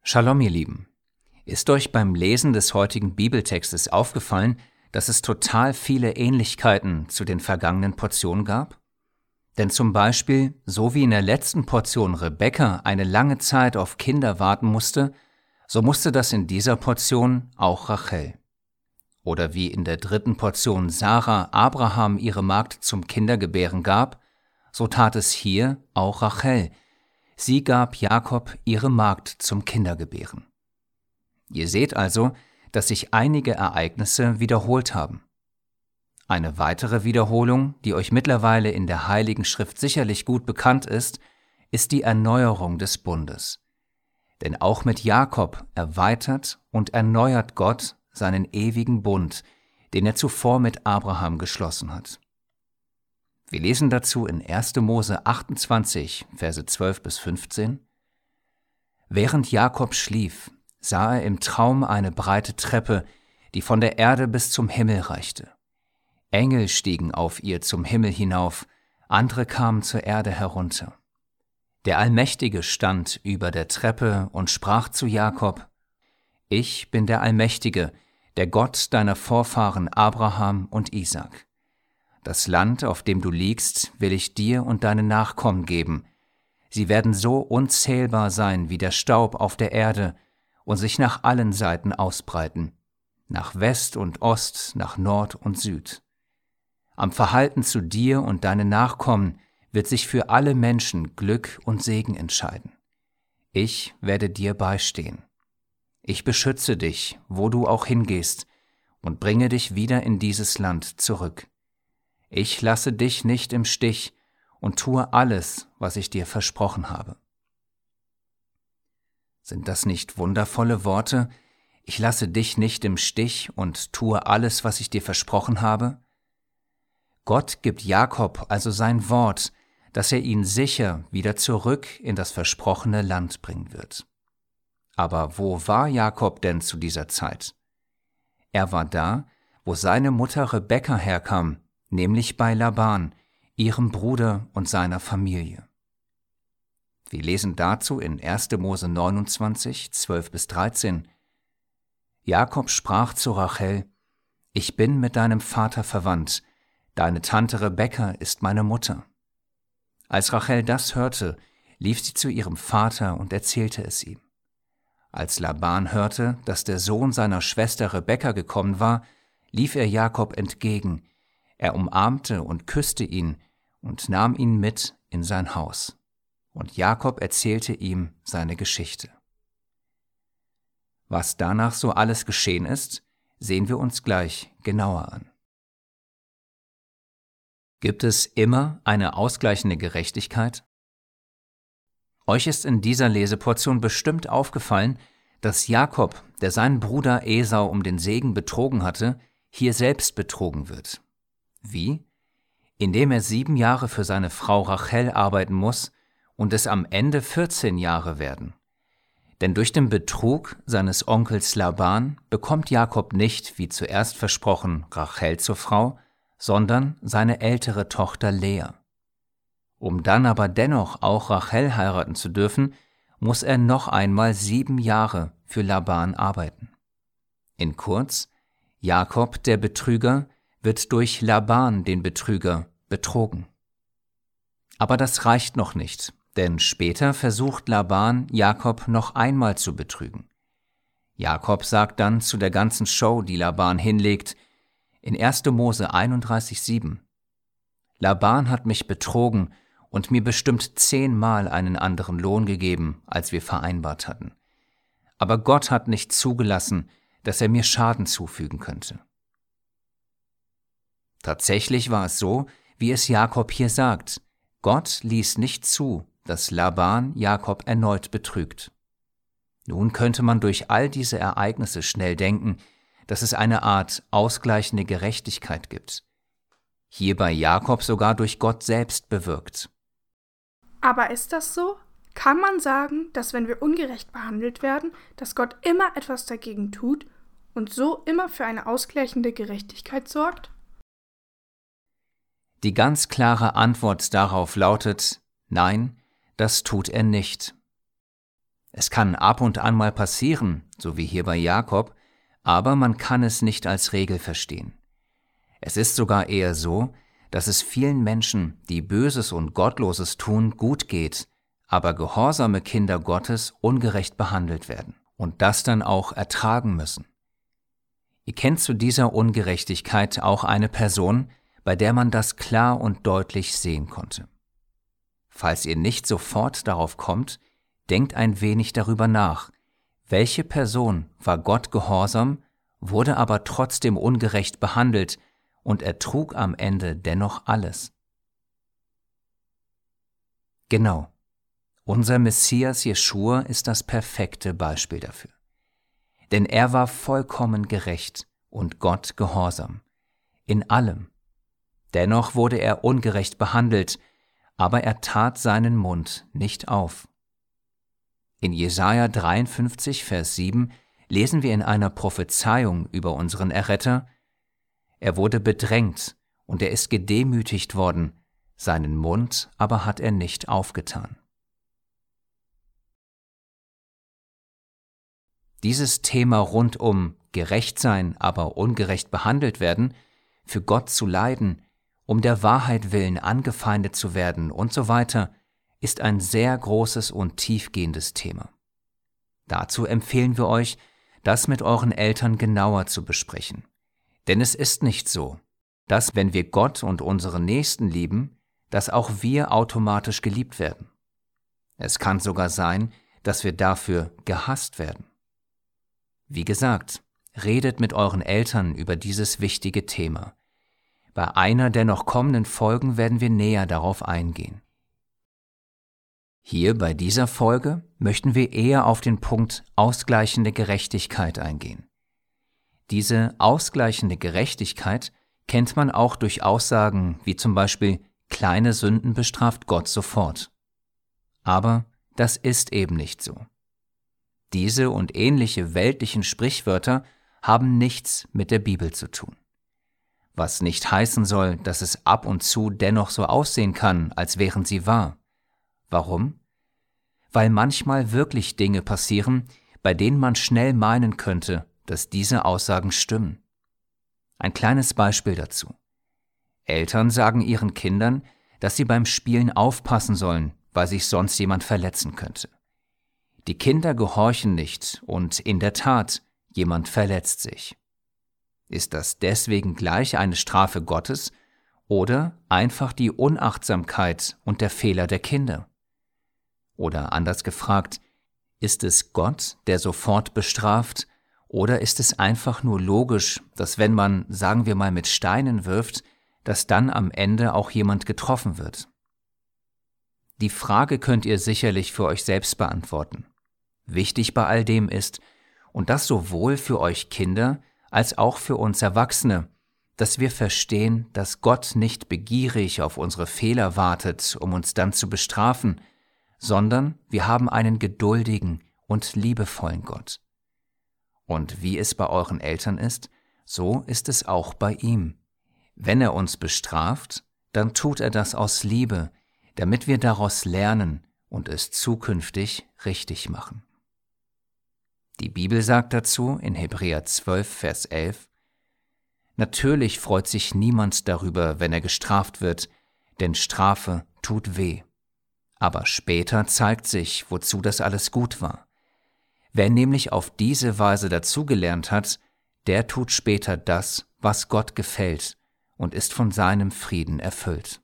Shalom, ihr Lieben. Ist euch beim Lesen des heutigen Bibeltextes aufgefallen, dass es total viele Ähnlichkeiten zu den vergangenen Portionen gab? Denn zum Beispiel, so wie in der letzten Portion Rebekka eine lange Zeit auf Kinder warten musste, so musste das in dieser Portion auch Rachel. Oder wie in der dritten Portion Sarah Abraham ihre Magd zum Kindergebären gab, so tat es hier auch Rachel. Sie gab Jakob ihre Magd zum Kindergebären. Ihr seht also, dass sich einige Ereignisse wiederholt haben. Eine weitere Wiederholung, die euch mittlerweile in der Heiligen Schrift sicherlich gut bekannt ist die Erneuerung des Bundes. Denn auch mit Jakob erweitert und erneuert Gott seinen ewigen Bund, den er zuvor mit Abraham geschlossen hat. Wir lesen dazu in 1. Mose 28, Verse 12 bis 15. Während Jakob schlief, sah er im Traum eine breite Treppe, die von der Erde bis zum Himmel reichte. Engel stiegen auf ihr zum Himmel hinauf, andere kamen zur Erde herunter. Der Allmächtige stand über der Treppe und sprach zu Jakob: Ich bin der Allmächtige, der Gott deiner Vorfahren Abraham und Isaak. Das Land, auf dem du liegst, will ich dir und deinen Nachkommen geben. Sie werden so unzählbar sein wie der Staub auf der Erde und sich nach allen Seiten ausbreiten, nach West und Ost, nach Nord und Süd. Am Verhalten zu dir und deinen Nachkommen wird sich für alle Menschen Glück und Segen entscheiden. Ich werde dir beistehen. Ich beschütze dich, wo du auch hingehst, und bringe dich wieder in dieses Land zurück. Ich lasse dich nicht im Stich und tue alles, was ich dir versprochen habe. Sind das nicht wundervolle Worte? Ich lasse dich nicht im Stich und tue alles, was ich dir versprochen habe? Gott gibt Jakob also sein Wort, dass er ihn sicher wieder zurück in das versprochene Land bringen wird. Aber wo war Jakob denn zu dieser Zeit? Er war da, wo seine Mutter Rebekka herkam, nämlich bei Laban, ihrem Bruder und seiner Familie. Wir lesen dazu in 1. Mose 29, 12 bis 13. Jakob sprach zu Rachel: Ich bin mit deinem Vater verwandt, deine Tante Rebekka ist meine Mutter. Als Rachel das hörte, lief sie zu ihrem Vater und erzählte es ihm. Als Laban hörte, dass der Sohn seiner Schwester Rebekka gekommen war, lief er Jakob entgegen. Er umarmte und küsste ihn und nahm ihn mit in sein Haus. Und Jakob erzählte ihm seine Geschichte. Was danach so alles geschehen ist, sehen wir uns gleich genauer an. Gibt es immer eine ausgleichende Gerechtigkeit? Euch ist in dieser Leseportion bestimmt aufgefallen, dass Jakob, der seinen Bruder Esau um den Segen betrogen hatte, hier selbst betrogen wird. Wie? Indem er 7 Jahre für seine Frau Rachel arbeiten muss und es am Ende 14 Jahre werden. Denn durch den Betrug seines Onkels Laban bekommt Jakob nicht, wie zuerst versprochen, Rachel zur Frau, sondern seine ältere Tochter Lea. Um dann aber dennoch auch Rachel heiraten zu dürfen, muss er noch einmal 7 Jahre für Laban arbeiten. In kurz, Jakob, der Betrüger, wird durch Laban, den Betrüger, betrogen. Aber das reicht noch nicht, denn später versucht Laban, Jakob noch einmal zu betrügen. Jakob sagt dann zu der ganzen Show, die Laban hinlegt, in 1. Mose 31,7: Laban hat mich betrogen und mir bestimmt 10-mal einen anderen Lohn gegeben, als wir vereinbart hatten. Aber Gott hat nicht zugelassen, dass er mir Schaden zufügen könnte. Tatsächlich war es so, wie es Jakob hier sagt. Gott ließ nicht zu, dass Laban Jakob erneut betrügt. Nun könnte man durch all diese Ereignisse schnell denken, dass es eine Art ausgleichende Gerechtigkeit gibt. Hier bei Jakob sogar durch Gott selbst bewirkt. Aber ist das so? Kann man sagen, dass wenn wir ungerecht behandelt werden, dass Gott immer etwas dagegen tut und so immer für eine ausgleichende Gerechtigkeit sorgt? Die ganz klare Antwort darauf lautet: Nein, das tut er nicht. Es kann ab und an mal passieren, so wie hier bei Jakob, aber man kann es nicht als Regel verstehen. Es ist sogar eher so, dass es vielen Menschen, die Böses und Gottloses tun, gut geht, aber gehorsame Kinder Gottes ungerecht behandelt werden und das dann auch ertragen müssen. Ihr kennt zu dieser Ungerechtigkeit auch eine Person, bei der man das klar und deutlich sehen konnte. Falls ihr nicht sofort darauf kommt, denkt ein wenig darüber nach, welche Person war Gott gehorsam, wurde aber trotzdem ungerecht behandelt und ertrug am Ende dennoch alles. Genau, unser Messias Jeschua ist das perfekte Beispiel dafür. Denn er war vollkommen gerecht und Gott gehorsam, in allem. Dennoch wurde er ungerecht behandelt, aber er tat seinen Mund nicht auf. In Jesaja 53, Vers 7 lesen wir in einer Prophezeiung über unseren Erretter: Er wurde bedrängt und er ist gedemütigt worden, seinen Mund aber hat er nicht aufgetan. Dieses Thema rund um gerecht sein, aber ungerecht behandelt werden, für Gott zu leiden, um der Wahrheit willen angefeindet zu werden und so weiter, ist ein sehr großes und tiefgehendes Thema. Dazu empfehlen wir euch, das mit euren Eltern genauer zu besprechen. Denn es ist nicht so, dass, wenn wir Gott und unsere Nächsten lieben, dass auch wir automatisch geliebt werden. Es kann sogar sein, dass wir dafür gehasst werden. Wie gesagt, redet mit euren Eltern über dieses wichtige Thema. Bei einer der noch kommenden Folgen werden wir näher darauf eingehen. Hier bei dieser Folge möchten wir eher auf den Punkt ausgleichende Gerechtigkeit eingehen. Diese ausgleichende Gerechtigkeit kennt man auch durch Aussagen wie zum Beispiel: Kleine Sünden bestraft Gott sofort. Aber das ist eben nicht so. Diese und ähnliche weltlichen Sprichwörter haben nichts mit der Bibel zu tun. Was nicht heißen soll, dass es ab und zu dennoch so aussehen kann, als wären sie wahr. Warum? Weil manchmal wirklich Dinge passieren, bei denen man schnell meinen könnte, dass diese Aussagen stimmen. Ein kleines Beispiel dazu. Eltern sagen ihren Kindern, dass sie beim Spielen aufpassen sollen, weil sich sonst jemand verletzen könnte. Die Kinder gehorchen nicht und in der Tat, jemand verletzt sich. Ist das deswegen gleich eine Strafe Gottes oder einfach die Unachtsamkeit und der Fehler der Kinder? Oder anders gefragt, ist es Gott, der sofort bestraft, oder ist es einfach nur logisch, dass wenn man, sagen wir mal, mit Steinen wirft, dass dann am Ende auch jemand getroffen wird? Die Frage könnt ihr sicherlich für euch selbst beantworten. Wichtig bei all dem ist, und das sowohl für euch Kinder als auch für uns Erwachsene, dass wir verstehen, dass Gott nicht begierig auf unsere Fehler wartet, um uns dann zu bestrafen, sondern wir haben einen geduldigen und liebevollen Gott. Und wie es bei euren Eltern ist, so ist es auch bei ihm. Wenn er uns bestraft, dann tut er das aus Liebe, damit wir daraus lernen und es zukünftig richtig machen. Die Bibel sagt dazu in Hebräer 12, Vers 11: Natürlich freut sich niemand darüber, wenn er gestraft wird, denn Strafe tut weh. Aber später zeigt sich, wozu das alles gut war. Wer nämlich auf diese Weise dazugelernt hat, der tut später das, was Gott gefällt, und ist von seinem Frieden erfüllt.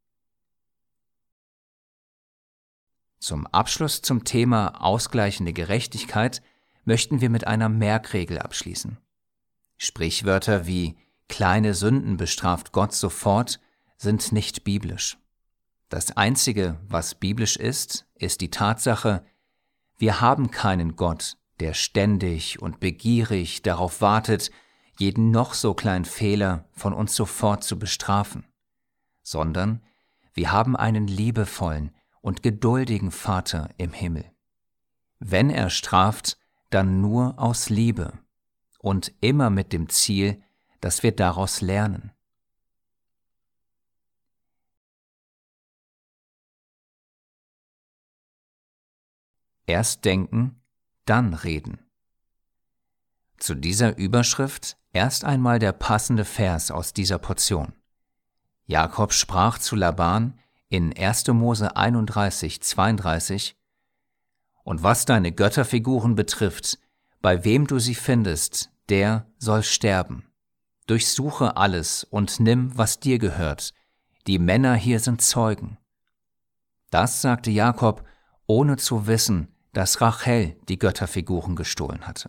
Zum Abschluss zum Thema ausgleichende Gerechtigkeit möchten wir mit einer Merkregel abschließen. Sprichwörter wie kleine Sünden bestraft Gott sofort sind nicht biblisch. Das Einzige, was biblisch ist die Tatsache, wir haben keinen Gott, der ständig und begierig darauf wartet, jeden noch so kleinen Fehler von uns sofort zu bestrafen, sondern wir haben einen liebevollen und geduldigen Vater im Himmel. Wenn er straft, dann nur aus Liebe und immer mit dem Ziel, dass wir daraus lernen. Erst denken, dann reden. Zu dieser Überschrift erst einmal der passende Vers aus dieser Portion. Jakob sprach zu Laban in 1. Mose 31, 32: Und was deine Götterfiguren betrifft, bei wem du sie findest, der soll sterben. Durchsuche alles und nimm, was dir gehört. Die Männer hier sind Zeugen. Das sagte Jakob, ohne zu wissen, dass Rachel die Götterfiguren gestohlen hatte.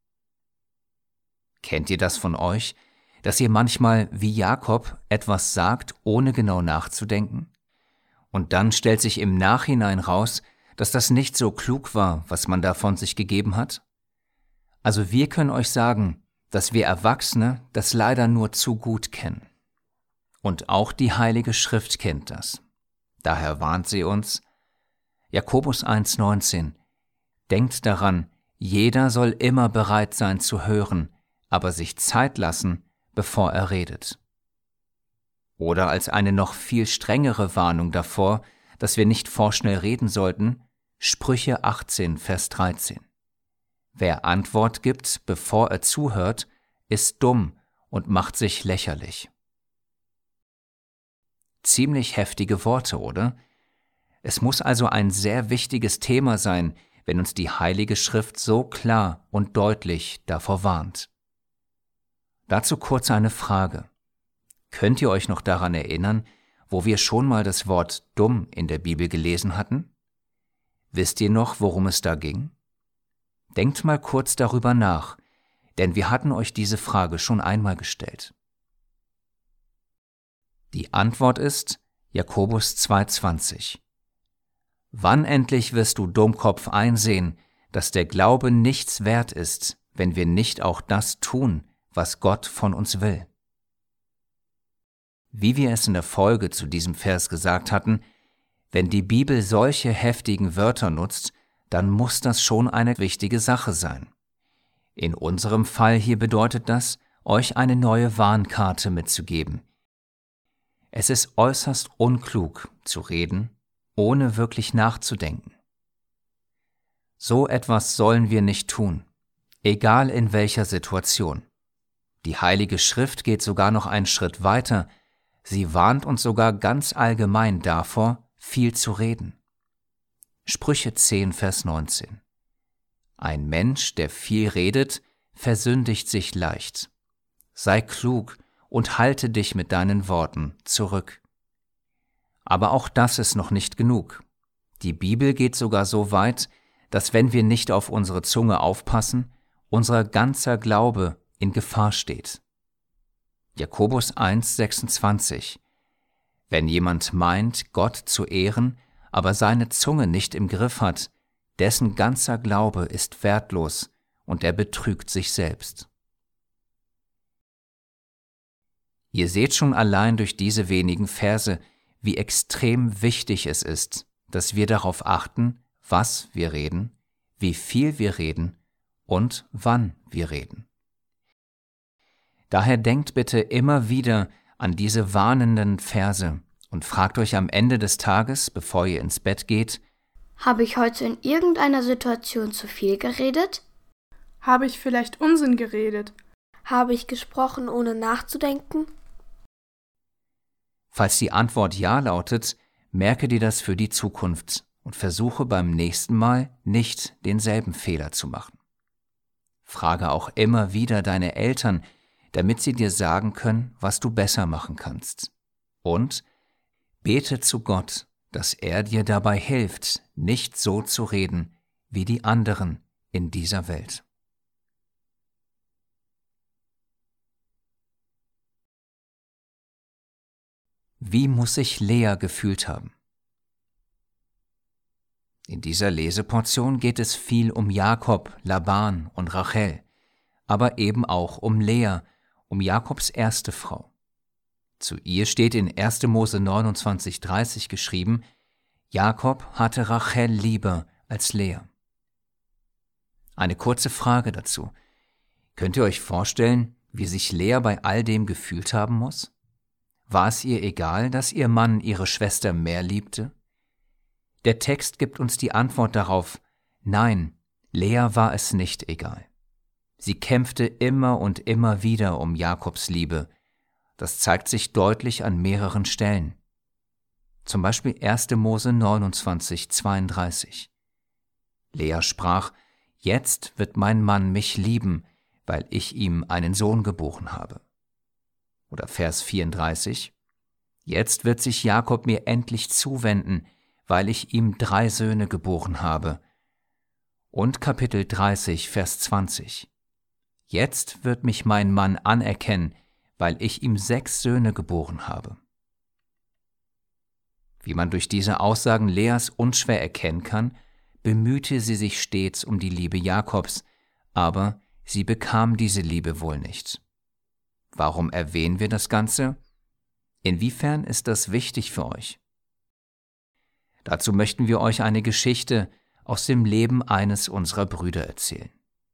Kennt ihr das von euch, dass ihr manchmal wie Jakob etwas sagt, ohne genau nachzudenken? Und dann stellt sich im Nachhinein raus, dass das nicht so klug war, was man da von sich gegeben hat? Also wir können euch sagen, dass wir Erwachsene das leider nur zu gut kennen. Und auch die Heilige Schrift kennt das. Daher warnt sie uns, Jakobus 1,19: Denkt daran, jeder soll immer bereit sein zu hören, aber sich Zeit lassen, bevor er redet. Oder als eine noch viel strengere Warnung davor, dass wir nicht vorschnell reden sollten, Sprüche 18, Vers 13. Wer Antwort gibt, bevor er zuhört, ist dumm und macht sich lächerlich. Ziemlich heftige Worte, oder? Es muss also ein sehr wichtiges Thema sein, wenn uns die Heilige Schrift so klar und deutlich davor warnt. Dazu kurz eine Frage. Könnt ihr euch noch daran erinnern, wo wir schon mal das Wort dumm in der Bibel gelesen hatten? Wisst ihr noch, worum es da ging? Denkt mal kurz darüber nach, denn wir hatten euch diese Frage schon einmal gestellt. Die Antwort ist Jakobus 2,20. Wann endlich wirst du Dummkopf einsehen, dass der Glaube nichts wert ist, wenn wir nicht auch das tun, was Gott von uns will? Wie wir es in der Folge zu diesem Vers gesagt hatten, wenn die Bibel solche heftigen Wörter nutzt, dann muss das schon eine wichtige Sache sein. In unserem Fall hier bedeutet das, euch eine neue Warnkarte mitzugeben. Es ist äußerst unklug zu reden, ohne wirklich nachzudenken. So etwas sollen wir nicht tun, egal in welcher Situation. Die Heilige Schrift geht sogar noch einen Schritt weiter. Sie warnt uns sogar ganz allgemein davor, viel zu reden. Sprüche 10, Vers 19. Ein Mensch, der viel redet, versündigt sich leicht. Sei klug und halte dich mit deinen Worten zurück. Aber auch das ist noch nicht genug. Die Bibel geht sogar so weit, dass wenn wir nicht auf unsere Zunge aufpassen, unser ganzer Glaube in Gefahr steht. Jakobus 1, 26. Wenn jemand meint, Gott zu ehren, aber seine Zunge nicht im Griff hat, dessen ganzer Glaube ist wertlos und er betrügt sich selbst. Ihr seht schon allein durch diese wenigen Verse, wie extrem wichtig es ist, dass wir darauf achten, was wir reden, wie viel wir reden und wann wir reden. Daher denkt bitte immer wieder an diese warnenden Verse und fragt euch am Ende des Tages, bevor ihr ins Bett geht: Habe ich heute in irgendeiner Situation zu viel geredet? Habe ich vielleicht Unsinn geredet? Habe ich gesprochen, ohne nachzudenken? Falls die Antwort Ja lautet, merke dir das für die Zukunft und versuche beim nächsten Mal nicht denselben Fehler zu machen. Frage auch immer wieder deine Eltern, damit sie dir sagen können, was du besser machen kannst. Und bete zu Gott, dass er dir dabei hilft, nicht so zu reden wie die anderen in dieser Welt. Wie muss sich Lea gefühlt haben? In dieser Leseportion geht es viel um Jakob, Laban und Rachel, aber eben auch um Lea, um Jakobs erste Frau. Zu ihr steht in 1. Mose 29,30 geschrieben: Jakob hatte Rachel lieber als Lea. Eine kurze Frage dazu. Könnt ihr euch vorstellen, wie sich Lea bei all dem gefühlt haben muss? War es ihr egal, dass ihr Mann ihre Schwester mehr liebte? Der Text gibt uns die Antwort darauf: Nein, Lea war es nicht egal. Sie kämpfte immer und immer wieder um Jakobs Liebe. Das zeigt sich deutlich an mehreren Stellen. Zum Beispiel 1. Mose 29, 32. Lea sprach: Jetzt wird mein Mann mich lieben, weil ich ihm einen Sohn geboren habe. Oder Vers 34. Jetzt wird sich Jakob mir endlich zuwenden, weil ich ihm 3 Söhne geboren habe. Und Kapitel 30, Vers 20. Jetzt wird mich mein Mann anerkennen, weil ich ihm 6 Söhne geboren habe. Wie man durch diese Aussagen Leas unschwer erkennen kann, bemühte sie sich stets um die Liebe Jakobs, aber sie bekam diese Liebe wohl nicht. Warum erwähnen wir das Ganze? Inwiefern ist das wichtig für euch? Dazu möchten wir euch eine Geschichte aus dem Leben eines unserer Brüder erzählen.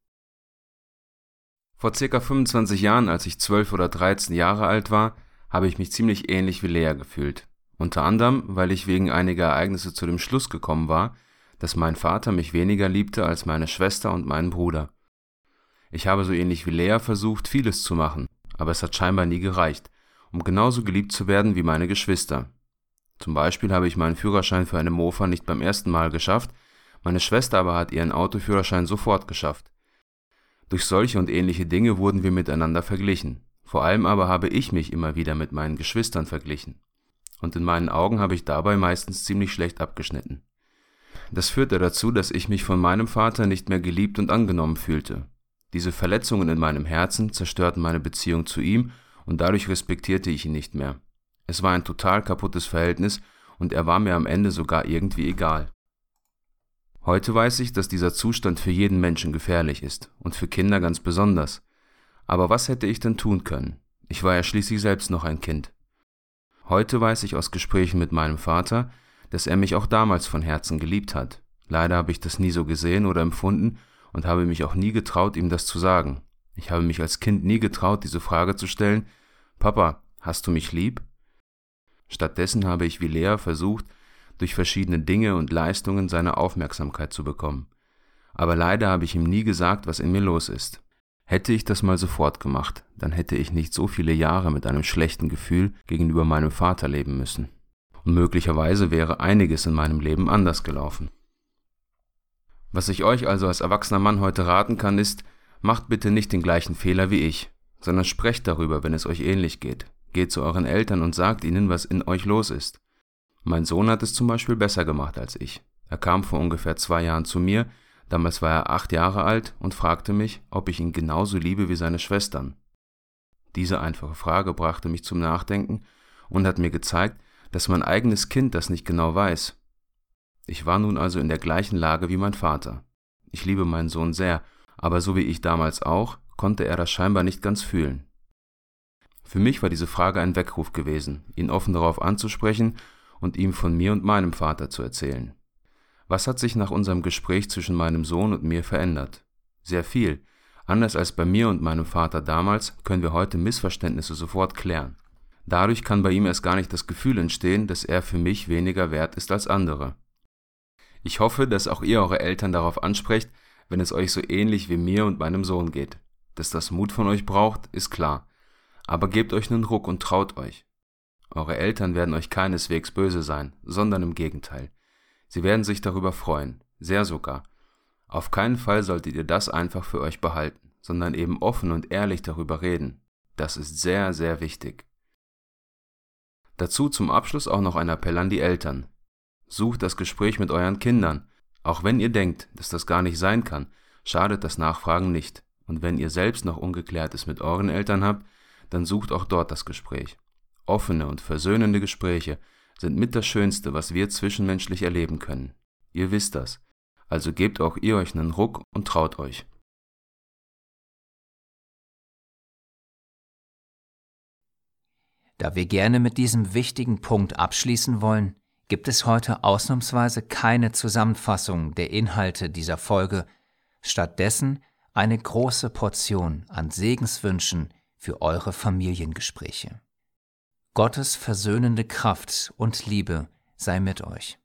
Vor ca. 25 Jahren, als ich 12 oder 13 Jahre alt war, habe ich mich ziemlich ähnlich wie Lea gefühlt. Unter anderem, weil ich wegen einiger Ereignisse zu dem Schluss gekommen war, dass mein Vater mich weniger liebte als meine Schwester und meinen Bruder. Ich habe so ähnlich wie Lea versucht, vieles zu machen, aber es hat scheinbar nie gereicht, um genauso geliebt zu werden wie meine Geschwister. Zum Beispiel habe ich meinen Führerschein für eine Mofa nicht beim ersten Mal geschafft, meine Schwester aber hat ihren Autoführerschein sofort geschafft. Durch solche und ähnliche Dinge wurden wir miteinander verglichen. Vor allem aber habe ich mich immer wieder mit meinen Geschwistern verglichen. Und in meinen Augen habe ich dabei meistens ziemlich schlecht abgeschnitten. Das führte dazu, dass ich mich von meinem Vater nicht mehr geliebt und angenommen fühlte. Diese Verletzungen in meinem Herzen zerstörten meine Beziehung zu ihm und dadurch respektierte ich ihn nicht mehr. Es war ein total kaputtes Verhältnis und er war mir am Ende sogar irgendwie egal. Heute weiß ich, dass dieser Zustand für jeden Menschen gefährlich ist und für Kinder ganz besonders. Aber was hätte ich denn tun können? Ich war ja schließlich selbst noch ein Kind. Heute weiß ich aus Gesprächen mit meinem Vater, dass er mich auch damals von Herzen geliebt hat. Leider habe ich das nie so gesehen oder empfunden und habe mich auch nie getraut, ihm das zu sagen. Ich habe mich als Kind nie getraut, diese Frage zu stellen: Papa, hast du mich lieb? Stattdessen habe ich wie Lea versucht, durch verschiedene Dinge und Leistungen seine Aufmerksamkeit zu bekommen. Aber leider habe ich ihm nie gesagt, was in mir los ist. Hätte ich das mal sofort gemacht, dann hätte ich nicht so viele Jahre mit einem schlechten Gefühl gegenüber meinem Vater leben müssen. Und möglicherweise wäre einiges in meinem Leben anders gelaufen. Was ich euch also als erwachsener Mann heute raten kann, ist: Macht bitte nicht den gleichen Fehler wie ich, sondern sprecht darüber, wenn es euch ähnlich geht. Geht zu euren Eltern und sagt ihnen, was in euch los ist. Mein Sohn hat es zum Beispiel besser gemacht als ich. Er kam vor ungefähr 2 Jahren zu mir, damals war er 8 Jahre alt, und fragte mich, ob ich ihn genauso liebe wie seine Schwestern. Diese einfache Frage brachte mich zum Nachdenken und hat mir gezeigt, dass mein eigenes Kind das nicht genau weiß. Ich war nun also in der gleichen Lage wie mein Vater. Ich liebe meinen Sohn sehr, aber so wie ich damals auch, konnte er das scheinbar nicht ganz fühlen. Für mich war diese Frage ein Weckruf gewesen, ihn offen darauf anzusprechen und ihm von mir und meinem Vater zu erzählen. Was hat sich nach unserem Gespräch zwischen meinem Sohn und mir verändert? Sehr viel. Anders als bei mir und meinem Vater damals, können wir heute Missverständnisse sofort klären. Dadurch kann bei ihm erst gar nicht das Gefühl entstehen, dass er für mich weniger wert ist als andere. Ich hoffe, dass auch ihr eure Eltern darauf ansprecht, wenn es euch so ähnlich wie mir und meinem Sohn geht. Dass das Mut von euch braucht, ist klar. Aber gebt euch einen Ruck und traut euch. Eure Eltern werden euch keineswegs böse sein, sondern im Gegenteil. Sie werden sich darüber freuen, sehr sogar. Auf keinen Fall solltet ihr das einfach für euch behalten, sondern eben offen und ehrlich darüber reden. Das ist sehr, sehr wichtig. Dazu zum Abschluss auch noch ein Appell an die Eltern. Sucht das Gespräch mit euren Kindern. Auch wenn ihr denkt, dass das gar nicht sein kann, schadet das Nachfragen nicht. Und wenn ihr selbst noch Ungeklärtes mit euren Eltern habt, dann sucht auch dort das Gespräch. Offene und versöhnende Gespräche sind mit das Schönste, was wir zwischenmenschlich erleben können. Ihr wisst das, also gebt auch ihr euch einen Ruck und traut euch. Da wir gerne mit diesem wichtigen Punkt abschließen wollen, gibt es heute ausnahmsweise keine Zusammenfassung der Inhalte dieser Folge, stattdessen eine große Portion an Segenswünschen für eure Familiengespräche. Gottes versöhnende Kraft und Liebe sei mit euch.